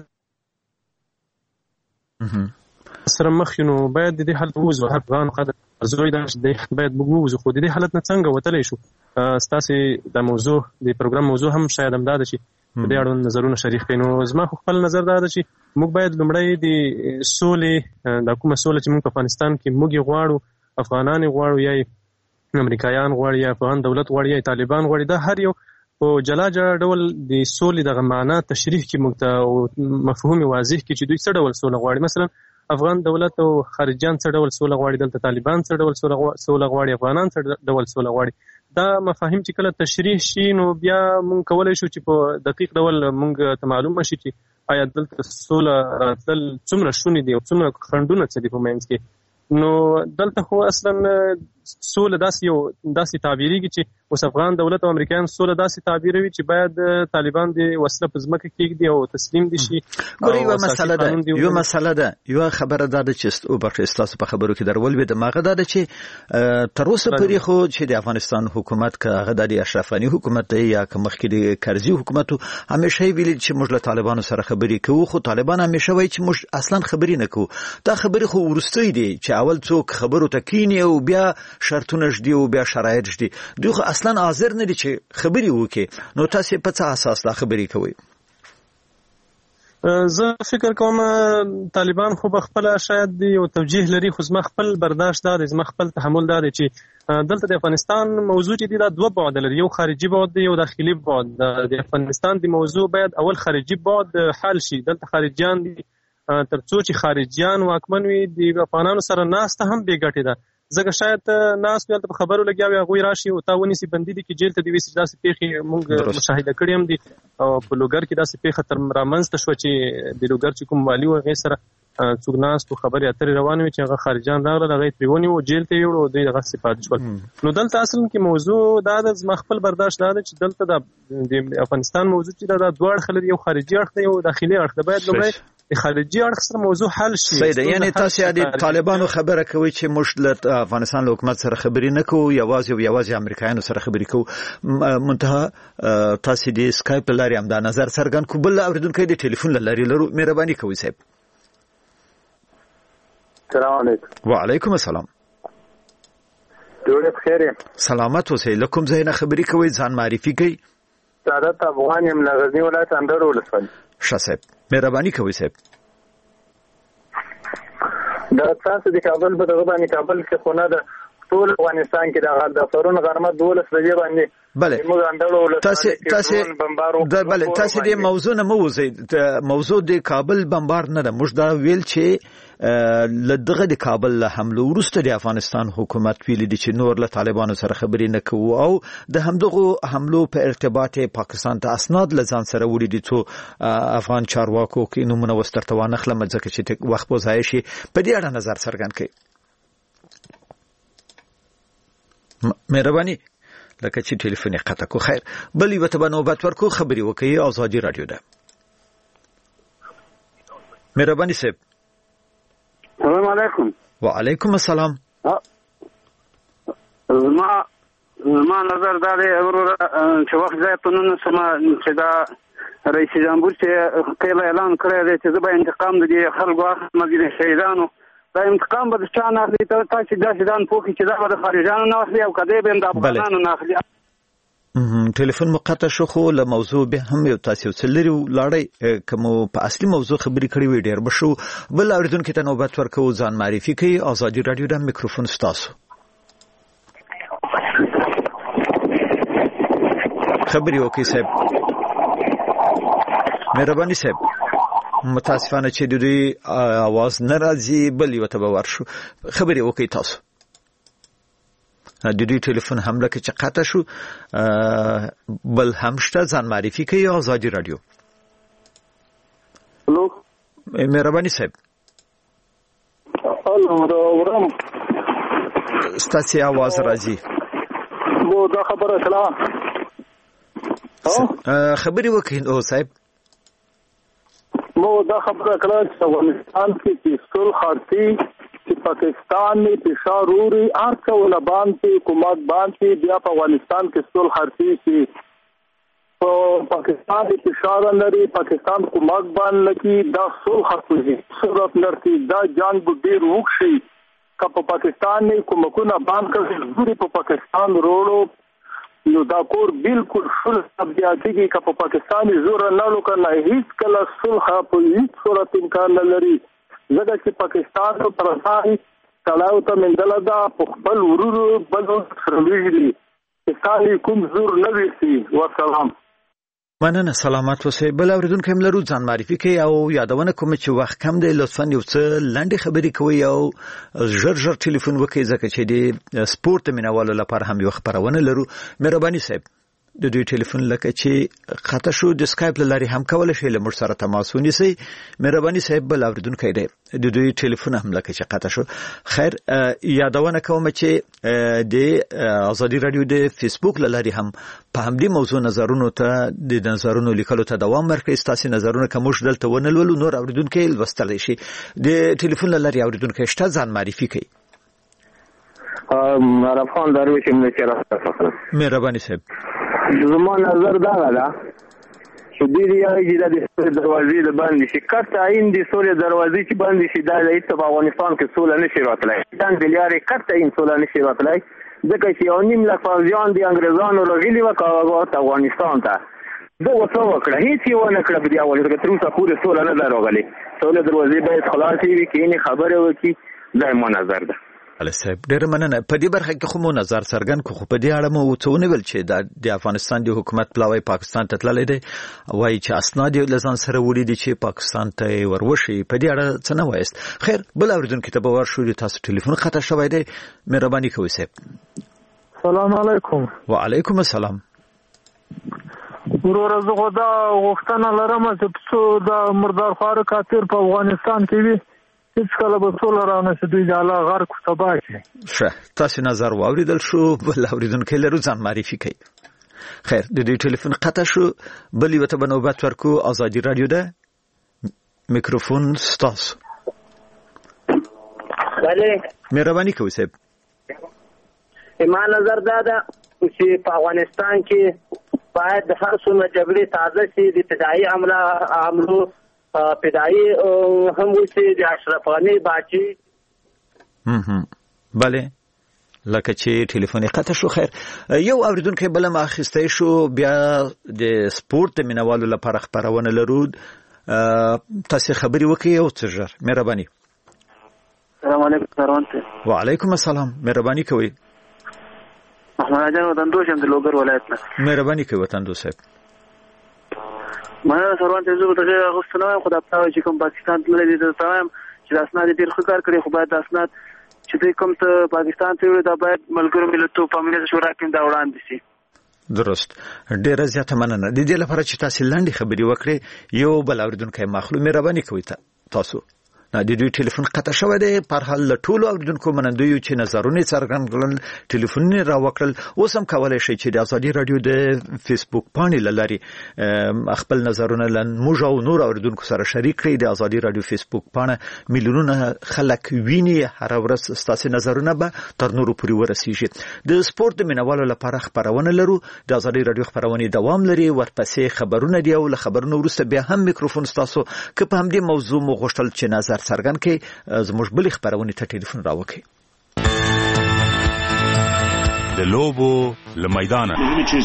سره مخ یو، نو باید د دې حالت ووځو. هر افغان قدر ارزوی دا چې باید موږ ووځو، خو د دې حالت نه څنګه وتلی شو؟ ستاسې د موضوع د پروګرام موضوع هم شاید همدا ده چې په دې اړوند نظرونه شریک کړئ. نو زما خو خپل نظر دا ده چې موږ باید لومړی د سولې، دا کومه سوله چې موږ په افغانستان کې موږ یې غواړو، افغانان یې غواړو، یا امریکایان غواړي، یا افغان دولت غواړي، یا طالبان غواړي، دا هر یو په جلا جلا ډول د سولې دغه معنا تشریح کې موږ ته او مفهوم واضح کې چې دوی څه ډول سوله غواړي. مثلا افغان دولت او خارجيان څه ډول سوله غواړي، دلته طالبان څه ډول سوله غواړي، افغانان څه ډول سوله غواړي. دا مفاهیم چې کله تشریح شي نو بیا موږ کولای شو چې په دقیق ډول موږ ته معلومه شي چې آیا دلته سوله راتلل څومره شونې دي او څومره خنډونه څه دي په منځ کې. نو دلته خو اصلا سوله داسې تعبیرېږي چې اوس افغان دولت او امریکایان سوله داسې تعبیروي چې باید طالبان د وسله په ځمکه کېږدي او تسلیم دي شي. یو مسله ده یو خبره ده چې او بخښه ستاسو په خبرو کې درول وي د ماغه ده چې تر اوسه پورې خو چې د افغانستان حکومت که هغه د اشرف غني حکومت یا که مخکې د کرزي حکومت همیشه ویلي چې موږ له طالبانو سره خبرې کوو، خو طالبان همیشه وایي چې موږ اصلا خبرې نه کوو. دا خبرې خو ورستۍ دي چې اول څوک خبرو ته کینی او بیا شرطونه جدي او بیا شرایط جدي، دوی خو اصلا حاضر نه دي چې خبرې وکړي. نو تاسو په څه اساس دا خبرې کوئ؟ زه فکر کوم طالبان خو بخپله شاید یو توجیه لري، خو زما خپل برداشت دا دی، زما خپل تحمل دا دی چې دلته د افغانستان موضوع چې دی دا دوه بعد لري، یو خارجي بعد دی یو داخلي بعد. د افغانستان د موضوع باید اول خارجي بعد حل شي. دلته خارجيان دي، ترڅو چې خارجيان واکمن وي د افغانانو سره ناسته هم بې ګټې ده. ځکه شاید ناس په خبرو لګیا وي هغوی راشي او تا ونیسي بندي دي کې جیل ته دي ویسي. داسې پیښې موږ مشاهده کړې هم دي او په لوګر کې داسې پیښه تر رامنځته شوه چې د لوګر چې کوم والي و هغې سره څوک ناستو خبرې اترې روانې وي چې هغه خارجیان راغلل، هغه یې ترې ونیو جیل ته یې وړو او دوی دغسې پاتې شول. نو دلته اصل کې موضوع دا ده، زما خپل برداشت دا ده چې دلته د افغانستان موضوع چې دا دوه اړخ لري، یو خارجي اړخ دی یو داخلي اړخ دی. باید لومړی د خارجي اړخ سره موضوع حل شي. صحیح ده. یعنی تاسو د طالبانو خبره کوي چې موږ له افغانستان له حکومت سره خبرې نه کوو، یوازې امریکایانو سره خبرې کوو. منتها تاسو د اسکایپ له لارې هم دا نظر څرګند کړو. بل اوریدونکی د ټلیفون له لارې لرو، مهرباني کوئ صاحب. السلام علیکم. وعلیکم السلام. ډوډۍ بخیر یم. سلامت اوسئ. له کوم ځای نه خبرې کوئ؟ ځان معرفي کړئ. سعادت افغان یم، له غزني ولایت اندړ ولسوالۍ. ښه صاحب، مهرباني کوئ صاحب. دا تاسو د کابل په دغه باندې کابل کې خو نه ده، ټول افغانستان کې د پرون غرمه 12 بجې باندې موږ اندړ ولسوالۍ تاسو د موضوع نه مو وځئ. موضوع د کابل بمبار نه ده. موږ دا ویل چې لدغه د کابل له حملو وروسته د افغانستان حکومت ویلي دي چې نور له طالبانو سره خبرې نه کوو او د همدغو حملو په ارتباط پاکستان ته اسناد له ځان سره وړي دي. څو افغان چارواکو کې نومونه اوس درته وانخلم ځکه چې وخت به ضایع شي. په دې اړه نظر څرګند کړئ مهرباني. لکه چې ټلیفون یې قطع کو. خیر، بل یوه ته به نوبت ورکو. خبرې وکړئ. ازادي راډیو ده. مهرباني صاحب. السلام علیکم. وعلیکم السلام. زما نظر دا دی چې وخت ځای په نن سمه چې دا رئیس جمهور چې قیل اعلان کړی دی چې زه به انتقام د دې خلکو اخلم د شهیدانو. دا انتقام به د چا نه اخلي؟ تاسو داسې ځان پوهې چې دا به د خارجیانو نه اخلي او که دی به د افغانانو نه اخلي. ټلیفون مقطع شو، خو له موضوع به هم یو تاسو څه لري لاړی. کوم په اصلي موضوع خبرې کړې وي ډېر بشو. بل اوریدونکو ته نوبت ورکوو. ځان معرفي کړئ. ازادي راډیو د میکروفون ستاسو. خبرې وکړئ صاحب. مهرباني صاحب. متاسفانه چې د دوی आवाज نه راځي. بل یو ته به ورشو. خبرې وکړئ تاسو. د دوی ټلیفون هم لکه چې قطع شو. بل هم شته. ځان معرفي کوي. ازادي راډیو. الو مهرباني صاحب. الو ستاسو आवाज راځي. مو دا خبره سلام. خبرې وکړئ او صاحب. مو دا خبره کړه چې افغانستان کې پیسټول خارتي چې پاکستان می فشار وری هر څه ول باندې حکومت باندې بیا په افغانستان کې پیسټول خارتي چې په پاکستان کې فشار لري، پاکستان حکومت باندې لکی دا سول خارتي صورت لري دا جنگ ډیر وښي که په پاکستان نه کومکونه باندې کړي په پاکستان وروړو نو دا کور بالکل فل سبجاتی کې که په پاکستاني زور نه لوکنه هیڅ کله صلح په هیڅ صورت امکان نه لري. ځکه چې پاکستان په پرځای کلاو ته مندل دا په خپل ورورو بل سرلوجي پاکستاني کوم زور نه ویسي. والسلام. مننه. سلامت اوسئ. بل اوریدونکو هم لرو. ځان معرفي کوئ او یادونه کوم چې وخت کم دی. لطفا یو څه لنډې خبرې کوئ او ژر ټلیفون وکړئ ځکه چې د سپورت مینوالو لپاره هم یو خبرونه لرو. مهرباني صاحب. د دوی ټلیفون لکه چې خطا شو د اسکایپ لاري هم کولای شي له موږ سره تماس ونیسي. مهرباني صاحب بل اوریدونکو دی د دوی ټلیفون هم لکه چې خطا شو. خیر یادونه کوم چې د ازادي رادیو د فیسبوک لاري هم په همدې موضوع نظرونو ته د نظرونو لیکلو ته دوام ورکړي. تاسو نظرونه کوم دلته ونلول نور اوریدونکو لوستلی شي. د ټلیفون لاري اوریدونکو شته ځان معرفي کوي. عرفان درویش ملکی راستفخر. مهرباني صاحب زما نظر دا ده چې دې یاري د دروازې د باندې شي کټه این د سولې دروازې چې باندې شي دا د په افغانستان کې سوله نشي راتلای. دا د یاري کټه این سوله نشي راتلای ځکه چې یو نیم لک فوجیان د انګريزانو راغلي وکاوه افغانستان ته. دا وڅو وکړه هیڅ یو نه کړ بیا ولې چې تر اوسه پورې سوله نه راغلي. سوله دروازې باید خلاصې وي کې خبره وکي. دا مو نظر ده. علي صاحب ډېر مننه. په دې برخه کې خو مو نظر څرګند کو خو په دې اړه مو څونه ویل چې د افغانستان د حکومت پلاوی پاکستان ته تللی دی وایي چې اسناد یې لزان سره وړي دي چې پاکستان ته وروشي. په دې اړه څه نه وایست. خیر بل اوریدونکو ته به ورشو تاسو ټلیفون خطا شوی دی. مهرباني کوئ صاحب. سلام علیکم. وعلیکم السلام. ورور زه خو دا غوښتنه لرم چې څو د مردار خواره کافر په افغانستان کې وي هیڅ کله به سوله رانشي دوی د الله غرق تباه شي. ښه تاسو نظر واوریدل شو بل اوریدونکو لرو ځان معرفي کوي. خیر د دې ټلیفون قطع شو بل یو ته به نوبت ورکو. ازادي رادیو ده میکروفون ستاسو. بله مهرباني کوئ صاحب. ما نظر دا ده چې په افغانستان کې باید د هر څومره جګړې تازه شي د ابتدایي عملو پیدایی هم وسی د اشرف غنی باچی. بله لکه چې ټلیفون قطع شو. خیر یو اوریدونکو بل ما اخیسته شو بیا د سپورت مینوالو لپاره خبرونه لرو. تاسو خبري وکړئ او څه مهرباني. السلام علیکم سروانته. وعلیکم السلام. مهرباني کوئ. محمد جان وطندوش هم د لوګر ولایت نه. مهرباني کوئ وطندوش صاحب. مننه سروانته زه به تاسو غوښتنه کوم خدای چې کوم پاکستان تللی دی ته وایم چې اسناد ډیر ښه کار کړی خو باید اسناد چې دوی کوم ته پاکستان ته وړي دا باید ملګرو ملتونو په امنیت شورا کې دا وړاندې شي. درست. ډیره زیاته مننه. د دې لپاره چې تاسو لاندې خبري وکړي یو بل اوریدونکو مخلو مهرباني کوئ تاسو. د دوی ټلیفون قطع شوی دی. پر حال ټولو اوریدونکو منندوی چې نظرونه څرګند کړل ټلیفونونه را وکړل اوس هم کولای شي چې د ازادي رادیو د فیسبوک باندې لاري خپل نظرونه لن موږ او نور اوریدونکو سره شریک کړئ. د ازادي رادیو فیسبوک باندې میلیونونه خلک ویني هر ورځ ستاسو نظرونه به تر نورو پورې ورسیږي. د سپورت مینوالو لپاره خبرونه لرو. د ازادي رادیو خبرونه دوام لري. ورپسې خبرونه دی او خبرونه وروسته بیا هم میکروفون تاسو که په همدې موضوع مو غوښتل چې نظر څرګند کړئ زموږ بل خبرونه ته ټلیفون راوکړئ. د لوبو له میدانه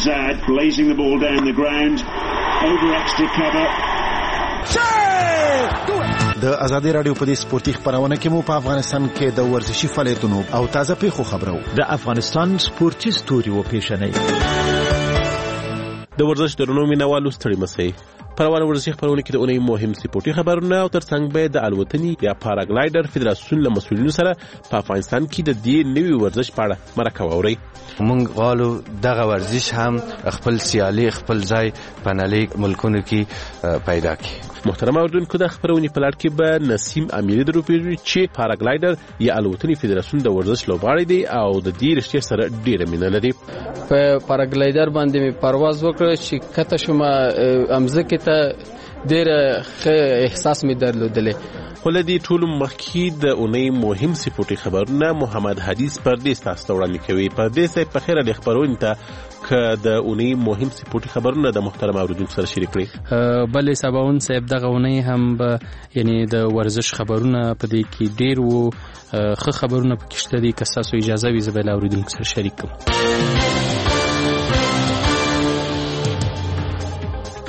د ازادي رادیو په دې سپورتي خبرونه کې مو په افغانستان کې د ورزشي فعالیتونو او تازه پیښو خبرو. د افغانستان سپورتي ستوري و پیښنې د ورزش درنو مینوالو ستړي مسئ پروانه ورزشي خبرونه کې د اونۍ مهم سپورتي خبرونه او ترڅنګ به د الوتنې یا پاراګلایډر فدراسیون له مسؤلینو سره په افغانستان کې د دې نوي ورزش په اړه مرکه واوري. موږ غواړو دغه ورزش هم خپل سیالي خپل ځای په نړۍ ملکونو کې پیدا کړي. محترم اوریدونکو د خبرونې په لړ کې به نسیم امیری دروپیږي چې پاراګلایډر یا الوتنې فدراسیون د ورزش لوبغاړی دی او د دې رشتې سره ډیره مینه لري. په پاراګلایډر باندې می پرواز وکړ چې کته شوم امزکه ته ډیر احساس می درلودلې. ولدي ټول مخکې د اونۍ مهم سپورتي خبرونه محمد حدیث پردیس تاسو وړاندې کوي. پردیس په خیره د خبرونې ته که د اونۍ مهم سپورتي خبرونه د محترم اوریدونکو سره شریک کړي. بلې سباون صاحب دغه اونۍ هم به یعنی د ورزش خبرونه په دې کې ډیر وو ښه خبرونه پکې شته دي. که تاسو اجازه وي زه به له اوریدونکو سره شریک کوم.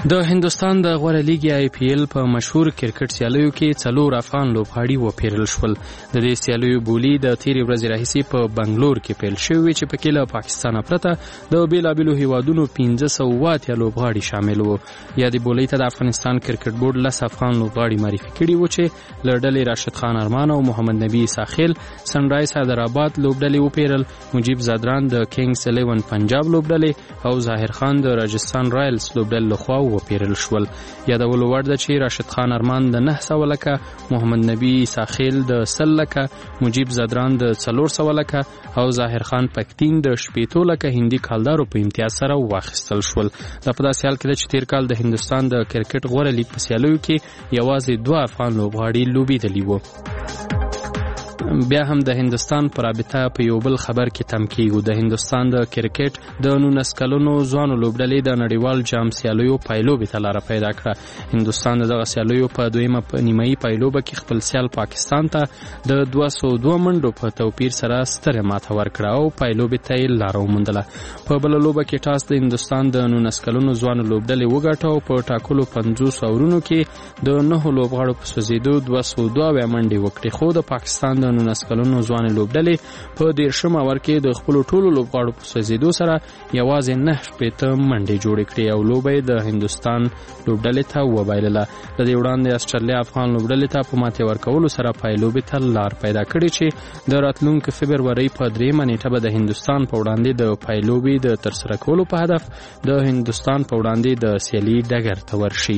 د هندستان د غوره لیګ IPL په مشهور کرکټ سیالیو کې 4 افغان لوبغاړي وپیرل شول. د دې سیالیو بولی د تیرې ورځې راهیسې په بنگلور کې پیل شوی چې پکې له پاکستان پرته د بیلابیلو هیوادونو 1580 لوبغاړي شامل وو. یا د بولی ته د افغانستان کرکټ بورډ 10 افغان لوبغاړي معرفي کړي وو چې له ډلې راشد خان ارمان او محمد نبی ساحل سنرایز حیدرآباد لوبډلې وپیرل، مجیب زادران د کینګز 11 پنجاب لوبډلې او ظاهر خان د راجستان رایلز لوبډلې لخوا وپیرل شول. یادولو وړ ده چې راشد خان ارمان د 900 لکه، محمد نبی ساحل د 100 لکه، مجیب زادران د 400 لکه او ظاهر خان پکتین د 80 لکه هندي کالدارو په امتیاز سره واخیستل شول. دا په داسې حال کې چې تیر کال د هندستان د کرکټ غوره لیګ په سیالیو کې یوازې 2 افغان لوبغاړي لوبېدلي وو. بیا هم د هندستان پر رابطه په یو بل خبر کې تم کیږو. د هندستان د کرکټ د 19 کلونو ځوانو لوبډلې د نړیوال جام سیالیو پایلوبې ته لار پیدا کړه. هندستان دغه سیالیو په دویمه نیمایي پایلوبه کې خپل سیال پاکستان ته د 202 منډو په توپیر سره ستره ماته ورکړه او پایلوبې ته یې لار وموندله. په بل لوبه کې ټاس د هندستان د 19 کلونو ځوانو لوبډلې وګټه او په ټاکلو 50 اورونو کې د 9 لوبغاړو په سوځېدو 202 منډې وکړې، خو د پاکستان د 19 کلونو ځوان لوبډلې په 13 اور کې د خپل ټولو لوبغاړو په سوځېدو سره یوازې 9 منډې جوړې کړې او لوبه د هندستان لوبډلې ته وبایلله. د دې وړاندې استرالیا افغان لوبډلې ته په ماتې ورکولو سره پایلوبې ته لار پیدا کړې چې د راتلونکي فبرورۍ په 3 نیټه به د هندستان په وړاندې د پایلوبې د ترسره کولو په هدف د هندستان په وړاندې د سیالي ډګر ته ورشي.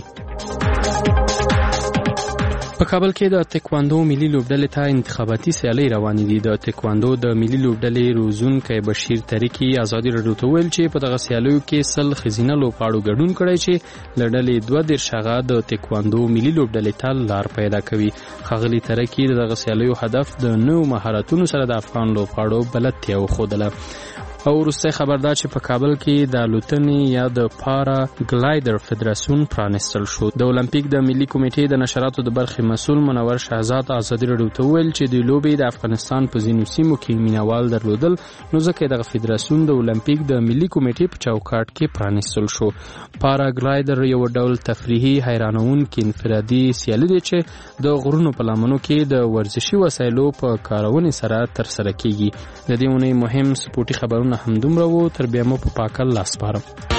په کابل کې د تکواندو ملي لوبډلې ته انتخاباتي سیالۍ روانې دي. د تکواندو د ملي لوبډلې روزونکی بشیر طریقي ازادي راډیو ته ویل چې په دغه سیالیو کې 100 ښځینه لوبغاړو ګډون کړی چې له ډلې 32 هغه د تکواندو ملي لوبډلې ته لار پیدا کوي. ښاغلي طریقي دغه سیالیو هدف د نوو مهارتونو سره د افغان لوبغاړو بلدتیا وښودله. او وروستی خبر دا چې په کابل کې د الوتنې یا د پارا ګلایډر فدراسیون پرانیستل شو. د اولمپیک د ملي کمیټې د نشراتو د برخې مسؤل منور شهزاد ازادي راډیو ته ویل چې د لوبې د افغانستان په ځینو سیمو کې مینوال درلودل، نو ځکه دغه فدراسیون د اولمپیک د ملي کمیټې په چوکاټ کې پرانیستل شو. پارا ګلایډر یو ډول تفریحي حیرانونکي انفرادي سیالي دی چې د غرونو په لمنو کې د ورزشي وسایلو په کارونې سره ترسره کیږي. د دې اونۍ مهم سپورتي خبرونه هم دومره وو. تر بیا مو په پاکه لاس سپارم.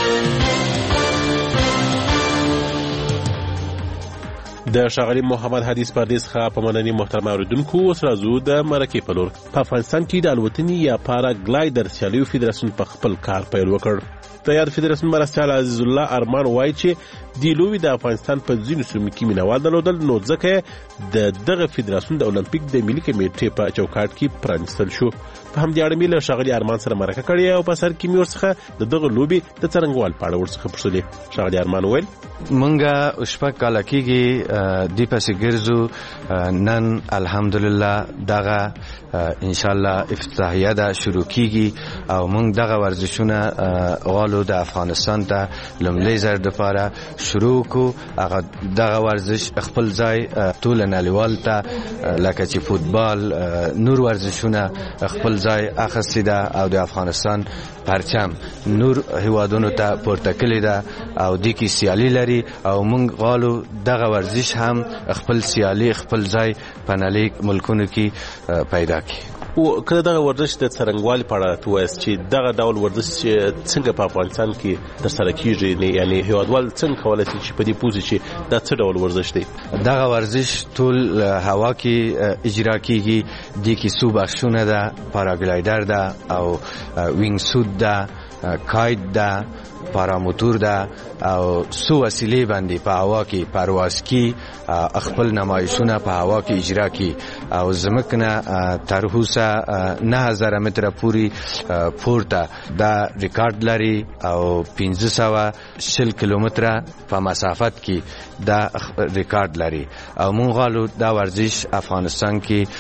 د ښاغلي محمد حدیث پردیس څخه په مننې محترم اوریدونکو. اوس راځو د مرکې په لور. په افغانستان کې د الوتنې یا پارا ګلایډر سیالیو فدراسیون په خپل کار پیل وکړ. د یاد فدراسیون مرستیال عزیز الله ارمان وایي چې د لوبې د افغانستان په ځینو سیمو کې مینوال درلودل، نو ځکه د دغه فدراسیون د اولمپیک د ملي کمیټې په چوکاټ کې پرانیستل شو. په همدې اړه مې له ښاغلي ارمان سره مرکه کړې او په سر کې مې ورڅخه د دغه لوبې د څرنګوالي په اړه ورڅخه پوښتلې. ښاغلي ارمان وویل مونږه شپږ کاله کېږي دی پسې ګرځو. نن الحمدلله دغه انشاءالله افتتاحیه ده شروع کیږي او مونږ دغه ورزشونه غواړو د افغانستان ته لومړی ځل دپاره شروع کو. هغه دغه ورزش خپل ځای ټول نړیوال ته لکه چې فوتبال نور ورزشونه خپل ځای اخیستی ده او د افغانستان پرچم نور هیوادونو ته پورته کړی ده او د کې سیالي لري او مونږ غواړو دغه ورزش هم خپل سیالي خپل ځای په نړۍ ملکونو کې پیدا کړي. او کله دغه ورزش د څرنګوالي په اړه وایي چې دغه ډول ورزش څنګه په افغانستان کې ترسره کیږي، یعنی هیوادوال څنګه کولی شي چې په دې پوه شي دا څه ډول ورزش دی؟ دغه ورزش ټول هوا کې اجرا کیږي. د کې څو بخشونه ده، پاراګلایډر ده او وینګ سوټ ده، کایټ ده، پاراموتور ده او څو وسیلې باندې په هوا کې پرواز کی، خپل نمایشونه په هوا کې اجرا کی او زمکنه تر اوسه 9000 متره پوری پورته دا ریکارډ لري او 1540 کیلومتره په مسافت کې دا ریکارډ لري او مونږ غواړو دا ورزش افغانستان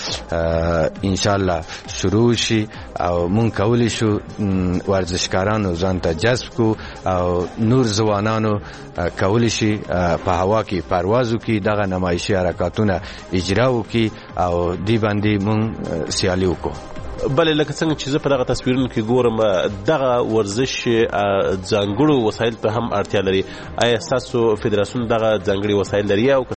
کې ان شاء الله شروع شي او مونږ کولی شو ورزشکارانو ځان ته جذب کو او نور ځوانانو کولی شي په هوا کې پرواز وکړي، دغه نمایشي حرکاتونه اجرا وکړي او دی باندې مونږ سیالي وکړو. بلې لکه څنګه چې زه په دغه تصویرونو کې ګورم دغه ورزش ځانګړو وسایل ته هم اړتیا لري. آیا ستاسو فدراسیون دغه ځانګړي وسایل لري او که